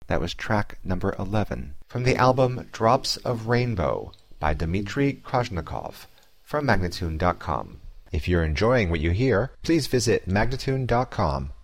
That was track number 11 from the album Drops of Rainbow by Dmitry Krasnikov from Magnatune.com. If you're enjoying what you hear, please visit Magnatune.com